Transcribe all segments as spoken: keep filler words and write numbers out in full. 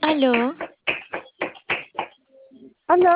Aló, Hola.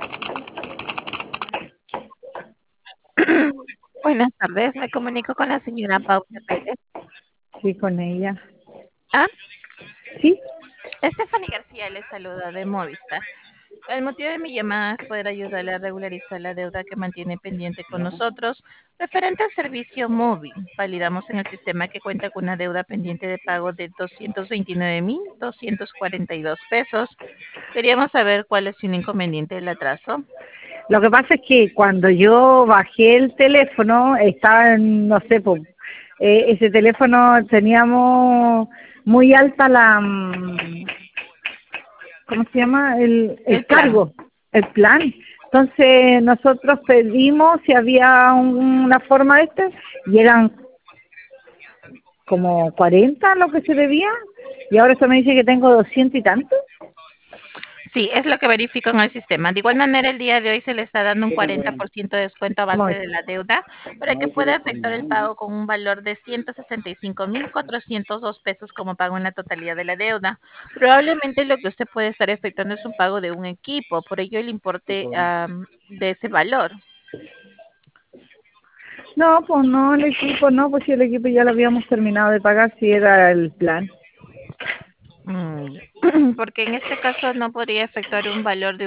buenas tardes. Me comunico con la señora Paula Pérez. Sí, con ella. Ah, Sí, Stephanie García le saluda de Movistar. El motivo de mi llamada es poder ayudarle a regularizar la deuda que mantiene pendiente con nosotros referente al servicio móvil. Validamos en el sistema que cuenta con una deuda pendiente de pago de doscientos veintinueve mil doscientos cuarenta y dos pesos. Queríamos saber cuál es el inconveniente del atraso. lo que pasa es que cuando yo bajé el teléfono, estaba en, no sé, po, eh, ese teléfono teníamos muy alta la, mm, ¿cómo se llama? El, el El plan. cargo, el plan. Entonces nosotros pedimos si había un- una forma de este y eran como cuarenta lo que se debía y ahora se me dice que tengo doscientos y tanto. Sí, es lo que verifico en el sistema. De igual manera, el día de hoy se le está dando un cuarenta por ciento de descuento a base Muy. de la deuda para que pueda efectuar el pago con un valor de ciento sesenta y cinco mil cuatrocientos dos pesos como pago en la totalidad de la deuda. Probablemente lo que usted puede estar efectuando es un pago de un equipo, por ello el importe am, de ese valor. No, pues no, el equipo no, pues si el equipo ya lo habíamos terminado de pagar, si era el plan. Mm, Porque en este caso no podría efectuar un valor de